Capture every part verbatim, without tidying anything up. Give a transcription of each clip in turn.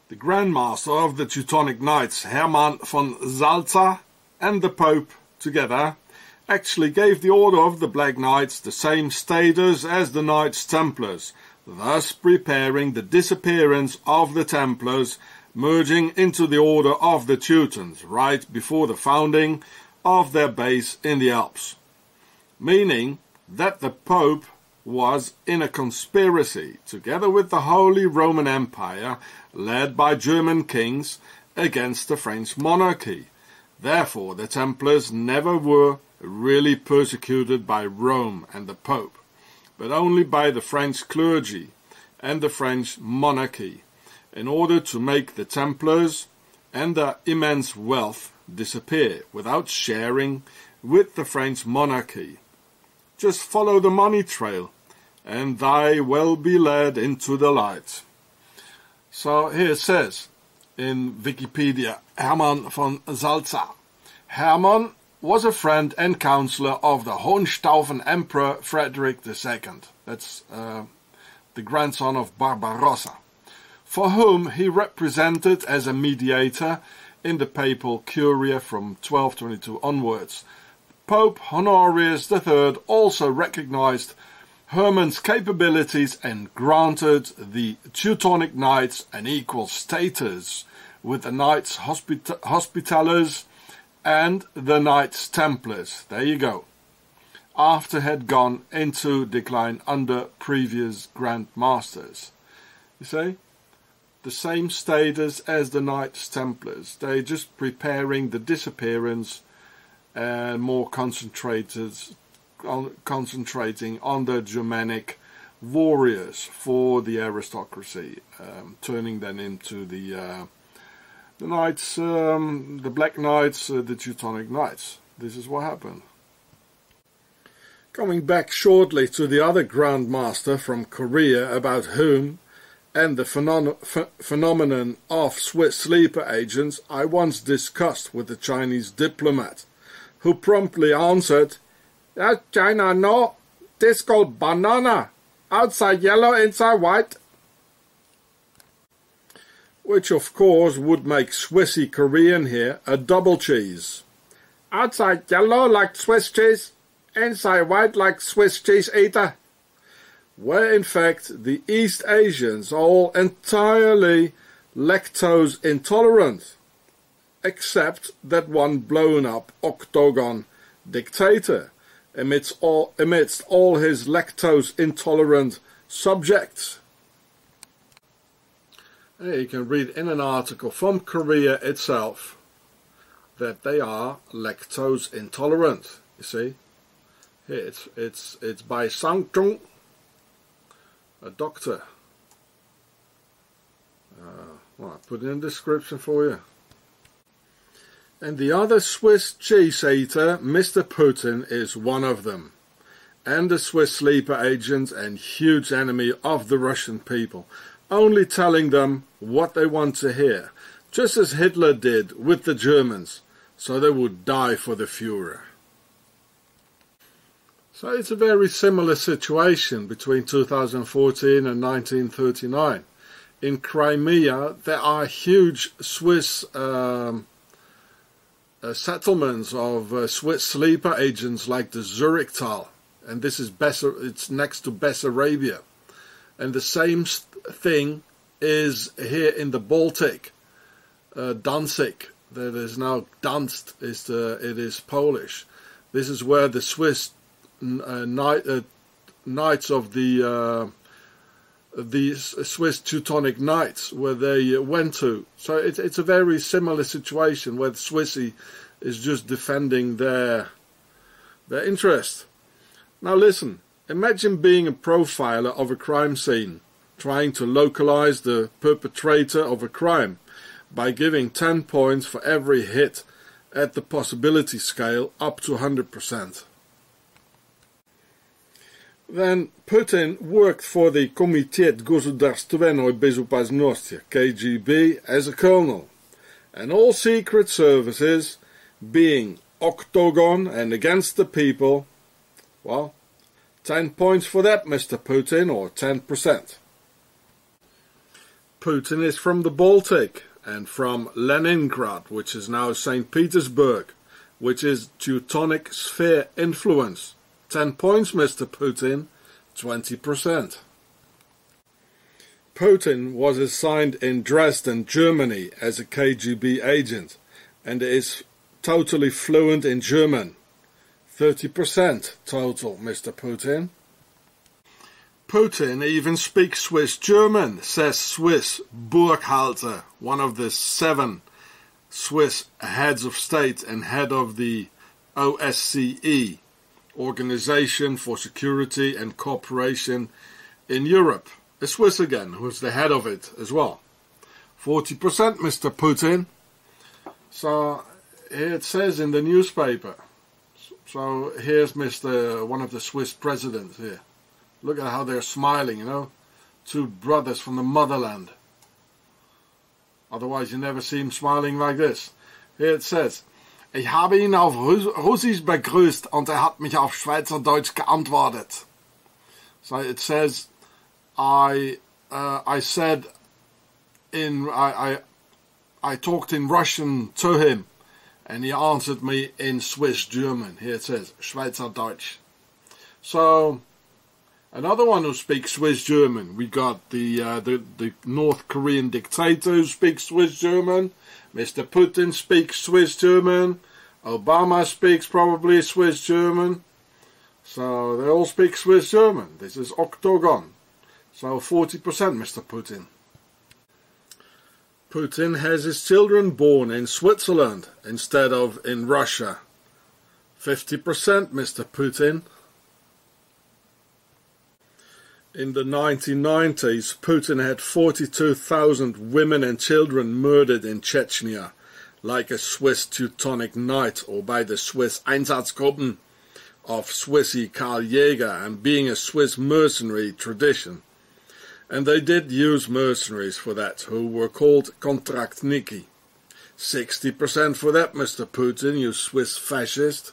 The Grand Master of the Teutonic Knights, Hermann von Salza, and the Pope together actually gave the Order of the Black Knights the same status as the Knights Templars, thus preparing the disappearance of the Templars, merging into the Order of the Teutons right before the founding of their base in the Alps. Meaning that the Pope was in a conspiracy together with the Holy Roman Empire led by German kings against the French monarchy. Therefore the Templars never were really persecuted by Rome and the Pope, but only by the French clergy and the French monarchy, in order to make the Templars and their immense wealth disappear without sharing with the French monarchy. Just follow the money trail, and thy will be led into the light. So here it says in Wikipedia, Hermann von Salza. Hermann was a friend and counselor of the Hohenstaufen Emperor Frederick the Second. That's uh, the grandson of Barbarossa, for whom he represented as a mediator in the papal curia from twelve twenty-two onwards. Pope Honorius the Third also recognized Hermann's capabilities and granted the Teutonic Knights an equal status with the Knights Hospita Hospitallers and the Knights Templars. There you go. After had gone into decline under previous Grand Masters. You see? The same status as the Knights Templars. They're just preparing the disappearance and more concentrated on, concentrating on the Germanic warriors for the aristocracy, um, turning them into the uh, the Knights, um, the Black Knights, uh, the Teutonic Knights. This is what happened. Coming back shortly to the other Grand Master from Korea, about whom and the phenom ph phenomenon of Swiss sleeper agents I once discussed with a Chinese diplomat, who promptly answered, "That's China, no, this called banana, outside yellow, inside white." Which of course would make Swissy Korean here a double cheese. Outside yellow like Swiss cheese, inside white like Swiss cheese eater. Where in fact the East Asians are all entirely lactose intolerant, except that one blown up octagon dictator amidst all, amidst all his lactose intolerant subjects. You can read in an article from Korea itself that they are lactose intolerant. You see, here it's it's it's by Sang Chung, a doctor. Uh, well, I put it in the description for you. And the other Swiss cheese eater, Mister Putin, is one of them, and the Swiss sleeper agent and huge enemy of the Russian people, only telling them what they want to hear, just as Hitler did with the Germans, so they would die for the Führer. So it's a very similar situation between two thousand fourteen and nineteen thirty-nine. In Crimea, there are huge Swiss um, uh, settlements of uh, Swiss sleeper agents like the Zurichtal, and this is Bessar it's next to Bessarabia. And the same thing is here in the Baltic, uh, Danzig. That is now Danzig. Is the it is Polish. This is where the Swiss uh, knight, uh, knights of the uh, the Swiss Teutonic Knights, where they went to. So it's it's a very similar situation where the Swissy is just defending their their interest. Now listen. Imagine being a profiler of a crime scene, trying to localize the perpetrator of a crime by giving ten points for every hit at the possibility scale up to one hundred percent. Then Putin worked for the Komitet Gosударственной Безопасности, K G B, as a colonel, and all secret services, being octagon and against the people, well, ten points for that, Mister Putin, or ten percent. Putin is from the Baltic and from Leningrad, which is now Saint Petersburg, which is Teutonic sphere influence. ten points, Mister Putin, twenty percent. Putin was assigned in Dresden, Germany as a K G B agent and is totally fluent in German. thirty percent total, Mister Putin. Putin even speaks Swiss German, says Swiss Burkhalter, one of the seven Swiss heads of state and head of the O S C E, Organization for Security and Cooperation in Europe. A Swiss again, who's the head of it as well. forty percent, Mister Putin. So here it says in the newspaper. So here's Mister one of the Swiss presidents here. Look at how they're smiling, you know. Two brothers from the motherland. Otherwise you never see him smiling like this. Here it says, ich habe ihn auf Russisch begrüßt und er hat mich auf Schweizerdeutsch geantwortet. So it says, I uh, I said in I, I I talked in Russian to him and he answered me in Swiss German. Here it says Schweizerdeutsch. So another one who speaks Swiss German. We got the, uh, the the North Korean dictator who speaks Swiss German. Mister Putin speaks Swiss German. Obama speaks probably Swiss German. So they all speak Swiss German. This is Octagon. So forty percent, Mister Putin. Putin has his children born in Switzerland instead of in Russia. fifty percent, Mister Putin. In the nineteen nineties, Putin had forty-two thousand women and children murdered in Chechnya, like a Swiss Teutonic Knight or by the Swiss Einsatzgruppen of Swissy Karl Jäger and being a Swiss mercenary tradition. And they did use mercenaries for that, who were called Kontraktniki. sixty percent for that, Mister Putin, you Swiss fascist.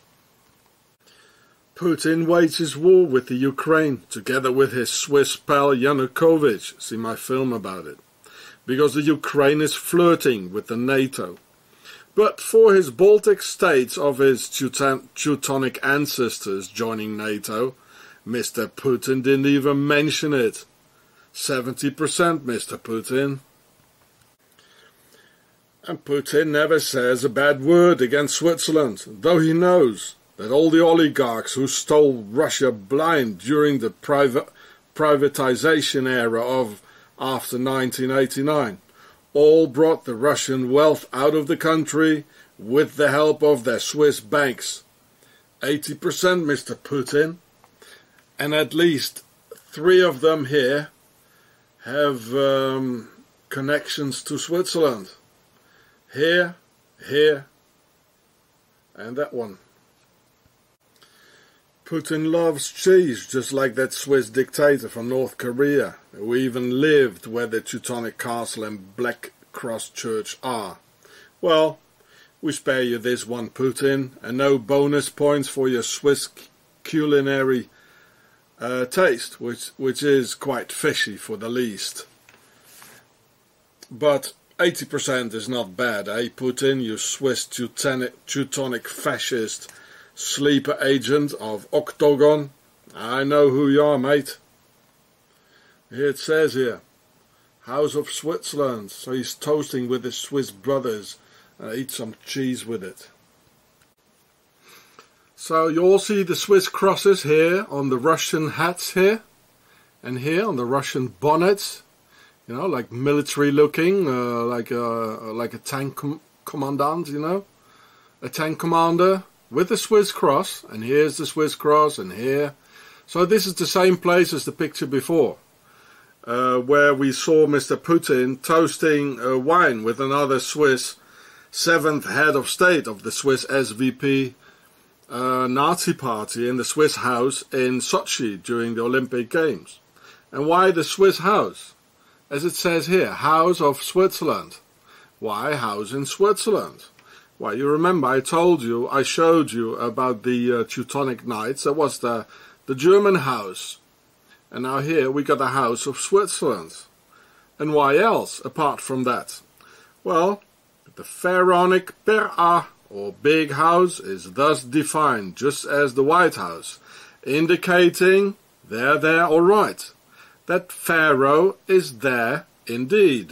Putin wages war with the Ukraine, together with his Swiss pal Yanukovych. See my film about it. Because the Ukraine is flirting with the NATO. But for his Baltic states of his Teutonic ancestors joining NATO, Mister Putin didn't even mention it. seventy percent, Mister Putin. And Putin never says a bad word against Switzerland, though he knows that all the oligarchs who stole Russia blind during the private privatization era of after nineteen eighty-nine all brought the Russian wealth out of the country with the help of their Swiss banks. eighty percent, Mister Putin. And at least three of them here have um, connections to Switzerland. Here, here, and that one. Putin loves cheese, just like that Swiss dictator from North Korea, who even lived where the Teutonic Castle and Black Cross Church are. Well, we spare you this one, Putin, and no bonus points for your Swiss culinary uh, taste, which, which is quite fishy for the least. But eighty percent is not bad, eh, Putin, you Swiss Teutonic, Teutonic fascist sleeper agent of Octagon. I know who you are, mate. Here it says here, House of Switzerland. So he's toasting with his Swiss brothers and eat some cheese with it. So you all see the Swiss crosses here on the Russian hats here, and here on the Russian bonnets. You know, like military looking, uh, like a like a tank com commandant. You know, a tank commander with the Swiss cross, and here's the Swiss cross, and here. So this is the same place as the picture before, uh, where we saw Mister Putin toasting uh, wine with another Swiss seventh head of state of the Swiss S V P uh, Nazi party in the Swiss house in Sochi during the Olympic Games. And why the Swiss house? As it says here, House of Switzerland. Why house in Switzerland? Well, you remember I told you, I showed you about the uh, Teutonic Knights. That was the, the German house. And now here we got the House of Switzerland. And why else, apart from that? Well, the pharaonic Per'a, or big house, is thus defined just as the White House, indicating, there, there, all right, that Pharaoh is there indeed.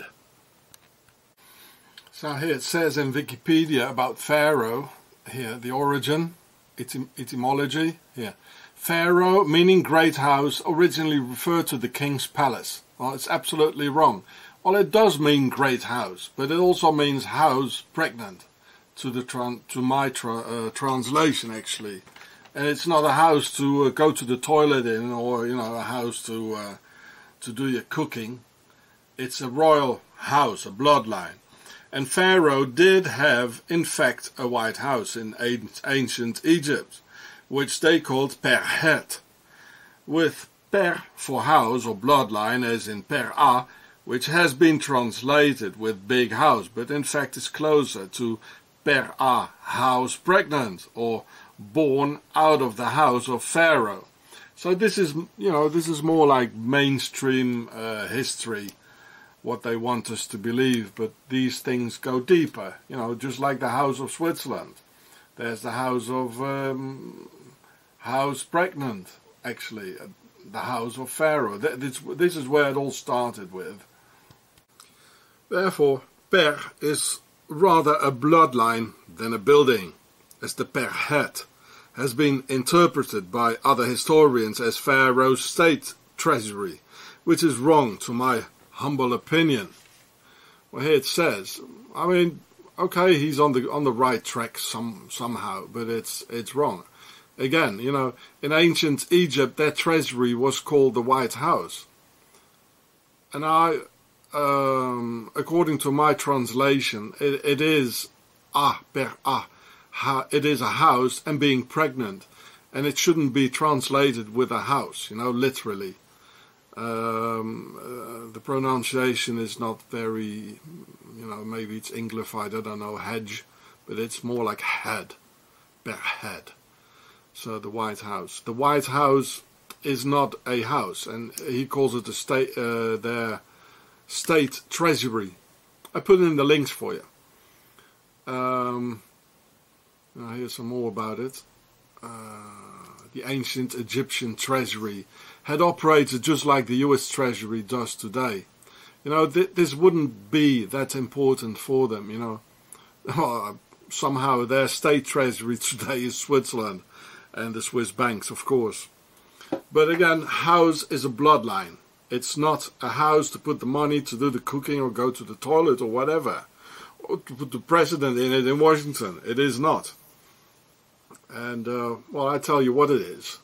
So here it says in Wikipedia about Pharaoh, here, the origin, etym etymology, here. Pharaoh, meaning great house, originally referred to the king's palace. Well, it's absolutely wrong. Well, it does mean great house, but it also means house pregnant, to the tran to my tra uh, translation actually. And it's not a house to uh, go to the toilet in, or you know, a house to uh, to do your cooking. It's a royal house, a bloodline. And Pharaoh did have, in fact, a white house in ancient Egypt, which they called Perhet, with Per for house or bloodline, as in Per'a, which has been translated with big house, but in fact is closer to Per'a, house pregnant, or born out of the house of Pharaoh. So this is, you know, this is more like mainstream uh, history, what they want us to believe, but these things go deeper, you know, just like the House of Switzerland. There's the House of um, House Pregnant, actually, uh, the House of Pharaoh. This, this is where it all started with. Therefore, Per is rather a bloodline than a building, as the Perhet has been interpreted by other historians as Pharaoh's state treasury, which is wrong to my humble opinion. Well, here it says, I mean, okay, he's on the on the right track some somehow, but it's it's wrong. Again, you know, in ancient Egypt, their treasury was called the White House, and I, um, according to my translation, it, it is ah per ah, ha, it is a house and being pregnant, and it shouldn't be translated with a house, you know, literally. Um, uh, the pronunciation is not very, you know, maybe it's Anglified, I don't know, hedge, but it's more like head, per head. So the White House. The White House is not a house, and he calls it the state, uh, their state treasury. I put in the links for you. Um, now here's some more about it. Uh, the ancient Egyptian treasury had operated just like the U S Treasury does today. You know, th this wouldn't be that important for them, you know. Oh, somehow their state treasury today is Switzerland and the Swiss banks, of course. But again, house is a bloodline. It's not a house to put the money to do the cooking or go to the toilet or whatever, or to put the president in it in Washington. It is not. And, uh, well, I tell you what it is.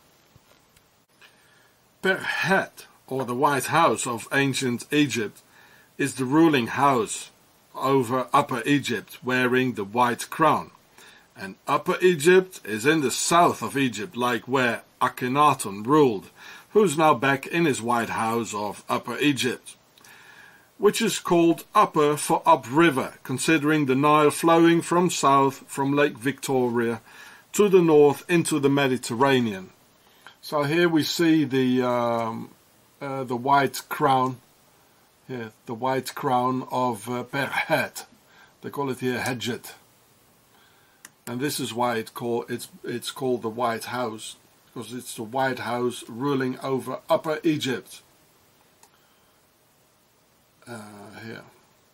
Perhet, or the White House of ancient Egypt, is the ruling house over Upper Egypt, wearing the white crown. And Upper Egypt is in the south of Egypt, like where Akhenaten ruled, who's now back in his White House of Upper Egypt, which is called Upper for upriver, considering the Nile flowing from south from Lake Victoria to the north into the Mediterranean. So here we see the um, uh, the white crown, here the white crown of uh, Perhet. They call it here Hedjet, and this is why it call it's it's called the White House, because it's the White House ruling over Upper Egypt. Uh, here.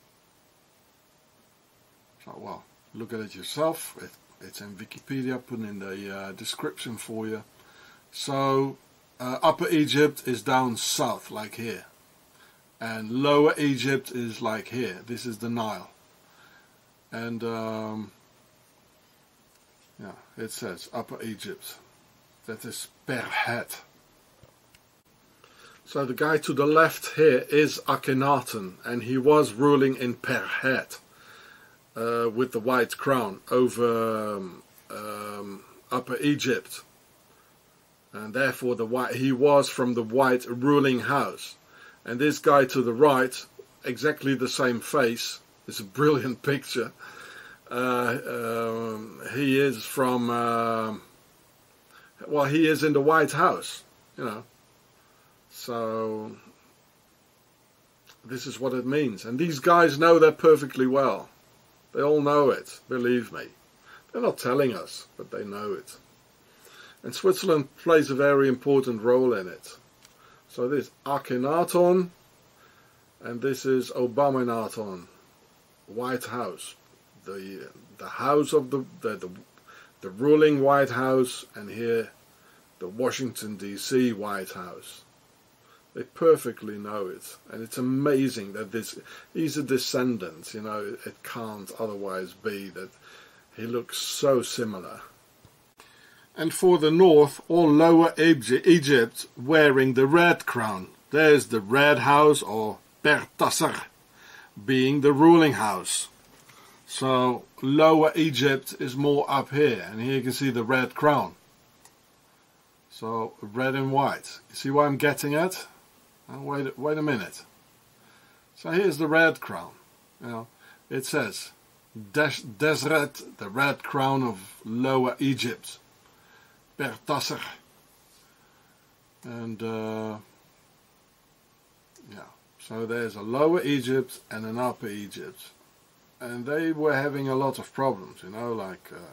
So well, look at it yourself. It, it's in Wikipedia. Put in the uh, description for you. So, uh, Upper Egypt is down south, like here. And Lower Egypt is like here. This is the Nile. And, um, yeah, it says Upper Egypt. That is Perhet. So the guy to the left here is Akhenaten, and he was ruling in Perhet, uh, with the white crown over um, um, Upper Egypt. And therefore the white, he was from the white ruling house. And this guy to the right, exactly the same face, it's a brilliant picture. Uh, um, he is from, uh, well, he is in the White House, you know. So this is what it means. And these guys know that perfectly well. They all know it, believe me. They're not telling us, but they know it. And Switzerland plays a very important role in it. So this is Akhenaton, and this is Abominaton, White House, the the house of the the, the the ruling White House, and here the Washington D C White House. They perfectly know it, and it's amazing that this he's a descendant. You know, it, it can't otherwise be that he looks so similar. And for the north, all Lower Egypt wearing the red crown. There's the red house, or Bertasser, being the ruling house. So Lower Egypt is more up here, and here you can see the red crown. So red and white. You see what I'm getting at? Oh, wait, wait a minute. So here's the red crown. You know, it says Des Deseret, the red crown of Lower Egypt. Bertasser. And uh, yeah, so there's a Lower Egypt and an Upper Egypt. And they were having a lot of problems, you know, like uh,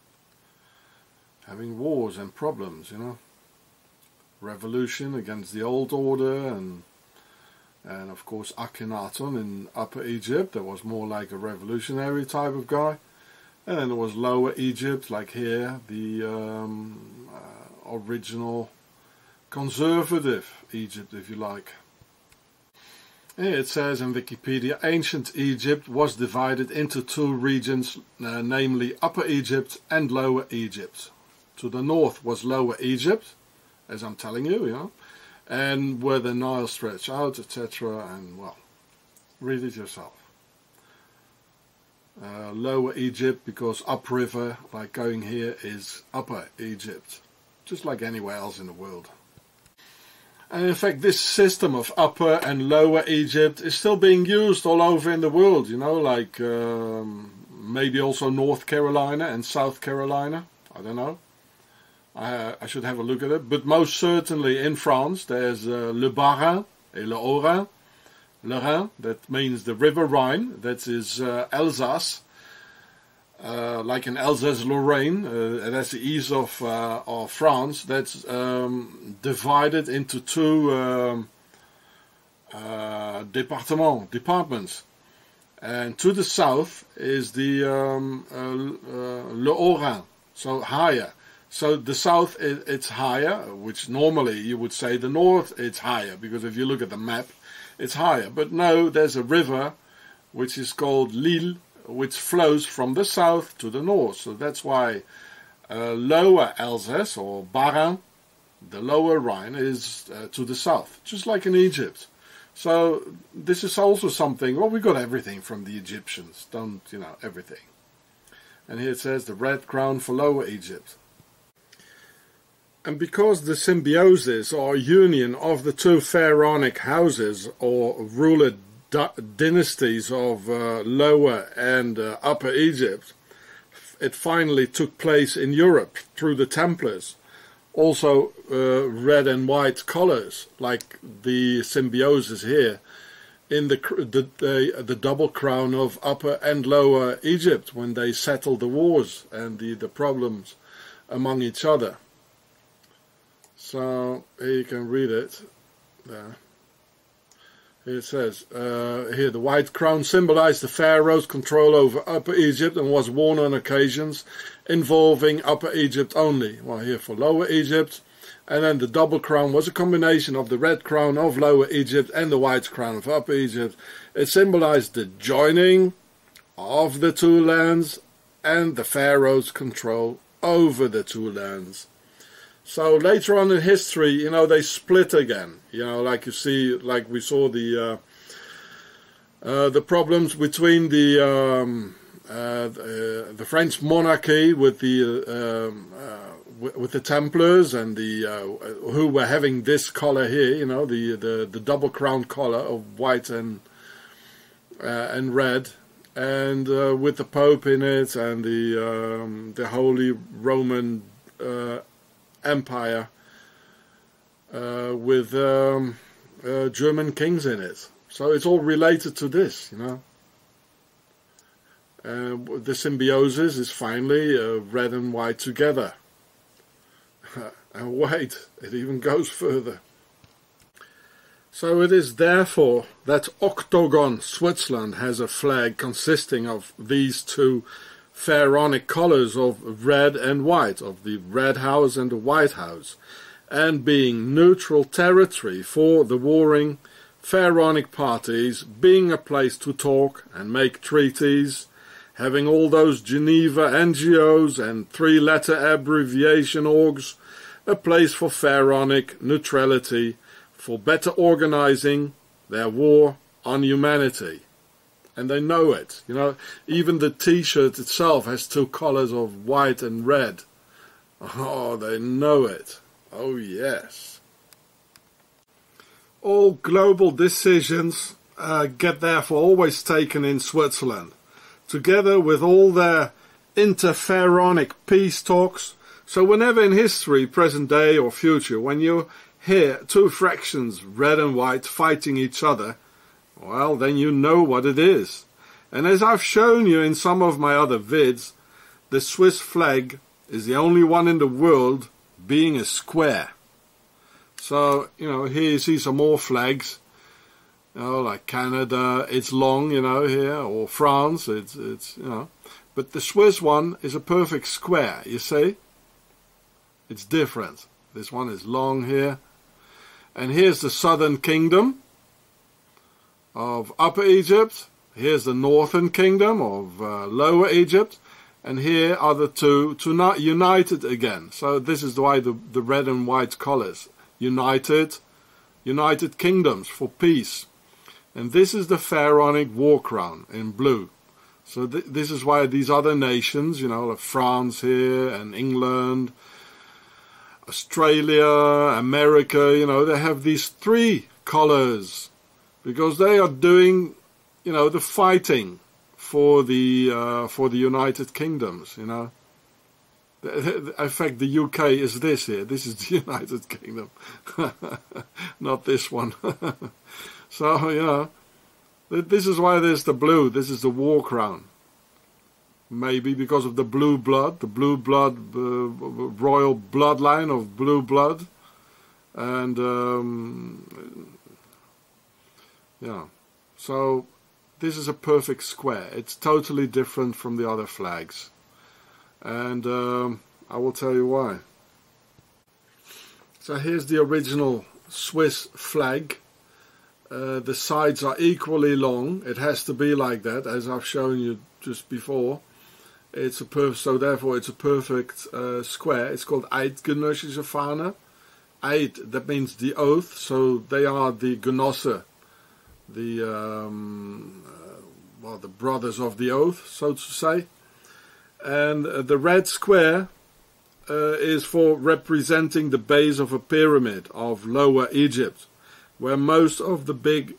having wars and problems, you know. Revolution against the old order, and and of course Akhenaton in Upper Egypt, that was more like a revolutionary type of guy. And then there was Lower Egypt, like here, the um, uh, original conservative Egypt, if you like. Here it says in Wikipedia, ancient Egypt was divided into two regions, uh, namely Upper Egypt and Lower Egypt. To the north was Lower Egypt, as I'm telling you, you know, and where the Nile stretched out, et cetera. And, well, read it yourself. Uh, Lower Egypt, because upriver, like going here, is Upper Egypt, just like anywhere else in the world. And in fact, this system of Upper and Lower Egypt is still being used all over in the world, you know, like um, maybe also North Carolina and South Carolina, I don't know. I, I should have a look at it, but most certainly in France there's uh, Le Bas-Rhin et Le Haut-Rhin. Le Rhin, that means the River Rhine, that is uh, Alsace, uh, like in Alsace-Lorraine, uh, that's the east of, uh, of France. That's um, divided into two um, uh, départements, departments. And to the south is the um, uh, uh, Le Haut-Rhin, so higher. So the south, it's higher, which normally you would say the north, it's higher, because if you look at the map, it's higher. But no, there's a river, which is called Lille, which flows from the south to the north. So that's why uh, Lower Alsace, or Bas-Rhin, the Lower Rhine, is uh, to the south, just like in Egypt. So this is also something, well, we got everything from the Egyptians, don't, you know, everything. And here it says the red crown for Lower Egypt. And because the symbiosis or union of the two pharaonic houses or ruler dynasties of uh, Lower and uh, Upper Egypt, it finally took place in Europe through the Templars. Also uh, red and white colors, like the symbiosis here, in the, the, the, the double crown of Upper and Lower Egypt, when they settled the wars and the, the problems among each other. So here you can read it. There. Here it says, uh, here the white crown symbolized the pharaoh's control over Upper Egypt and was worn on occasions involving Upper Egypt only. Well, here for Lower Egypt. And then the double crown was a combination of the red crown of Lower Egypt and the white crown of Upper Egypt. It symbolized the joining of the two lands and the pharaoh's control over the two lands. So later on in history, you know, they split again. You know, like you see, like we saw the uh, uh, the problems between the um, uh, the, uh, the French monarchy with the uh, um, uh, with the Templars and the uh, who were having this color here. You know, the the, the double crown color of white and uh, and red, and uh, with the Pope in it and the um, the Holy Roman Uh, Empire uh, with um, uh, German kings in it. So it's all related to this, you know. Uh, the symbiosis is finally uh, red and white together. And wait, it even goes further. So it is therefore that Octagon Switzerland has a flag consisting of these two pharaonic colors of red and white, of the Red House and the White House, and being neutral territory for the warring pharaonic parties, being a place to talk and make treaties, having all those Geneva N G Os and three-letter abbreviation orgs, a place for pharaonic neutrality, for better organizing their war on humanity. And they know it, you know, even the t-shirt itself has two colors of white and red. Oh, they know it. Oh, yes. All global decisions uh, get therefore always taken in Switzerland, together with all their interpharaonic peace talks. So whenever in history, present day or future, when you hear two fractions, red and white, fighting each other, well, then you know what it is. And as I've shown you in some of my other vids, the Swiss flag is the only one in the world being a square. So, you know, here you see some more flags, you know, like Canada, it's long, you know, here, or France, it's, it's, you know. But the Swiss one is a perfect square, you see? It's different. This one is long here. And here's the southern kingdom of Upper Egypt. Here's the northern kingdom of uh, Lower Egypt. And here are the two, two not united again. So this is why the, the red and white colors. United, united kingdoms for peace. And this is the pharaonic war crown in blue. So th this is why these other nations, you know, like France here and England, Australia, America, you know, they have these three colors because they are doing, you know, the fighting for the uh, for the United Kingdoms, you know. In fact, the U K is this here. This is the United Kingdom, not this one. So, you know, this is why there's the blue. This is the war crown. Maybe because of the blue blood, the blue blood, uh, royal bloodline of blue blood. And, um, yeah, so this is a perfect square. It's totally different from the other flags. And um, I will tell you why. So here's the original Swiss flag. Uh, the sides are equally long. It has to be like that, as I've shown you just before. It's a perf so therefore it's a perfect uh, square. It's called Eidgenössische Fahne. Eid, that means the oath. So they are the Genosse, the um, uh, well, the brothers of the oath, so to say. And uh, the red square uh, is for representing the base of a pyramid of Lower Egypt, where most of the big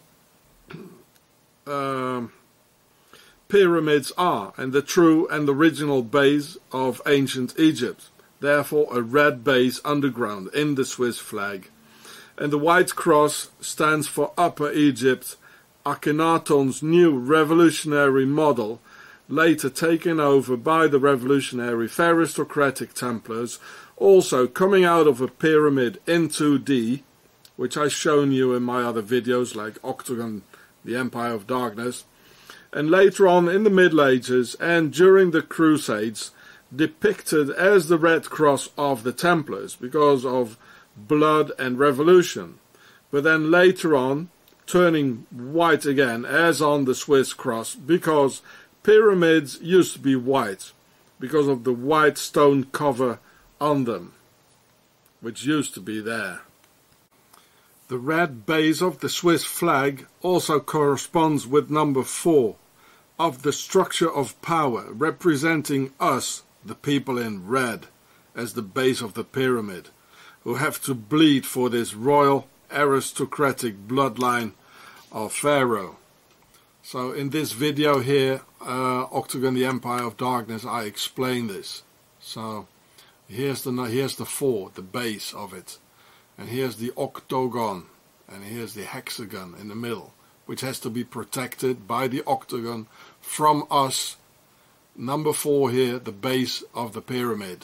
uh, pyramids are, and the true and original base of ancient Egypt. Therefore a red base underground in the Swiss flag. And the white cross stands for Upper Egypt, Akhenaton's new revolutionary model, later taken over by the revolutionary aristocratic Templars, also coming out of a pyramid in two D, which I've shown you in my other videos like Octagon, the Empire of Darkness, and later on in the Middle Ages and during the Crusades depicted as the Red Cross of the Templars because of blood and revolution, but then later on turning white again as on the Swiss cross because pyramids used to be white because of the white stone cover on them, which used to be there. The red base of the Swiss flag also corresponds with number four of the structure of power, representing us, the people in red, as the base of the pyramid, who have to bleed for this royal aristocratic bloodline of Pharaoh. So in this video here, uh, Octagon, the Empire of Darkness, I explain this. So here's the here's the four, the base of it, and here's the octagon, and here's the hexagon in the middle. which has to be protected by the octagon from us. Number four here, the base of the pyramid.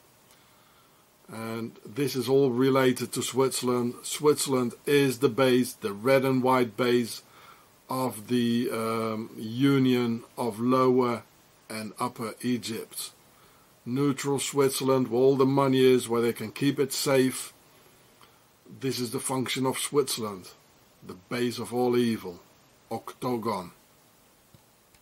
And this is all related to Switzerland. Switzerland is the base, the red and white base of the um, union of Lower and Upper Egypt. Neutral Switzerland, where all the money is, where they can keep it safe. This is the function of Switzerland, the base of all evil, octagon.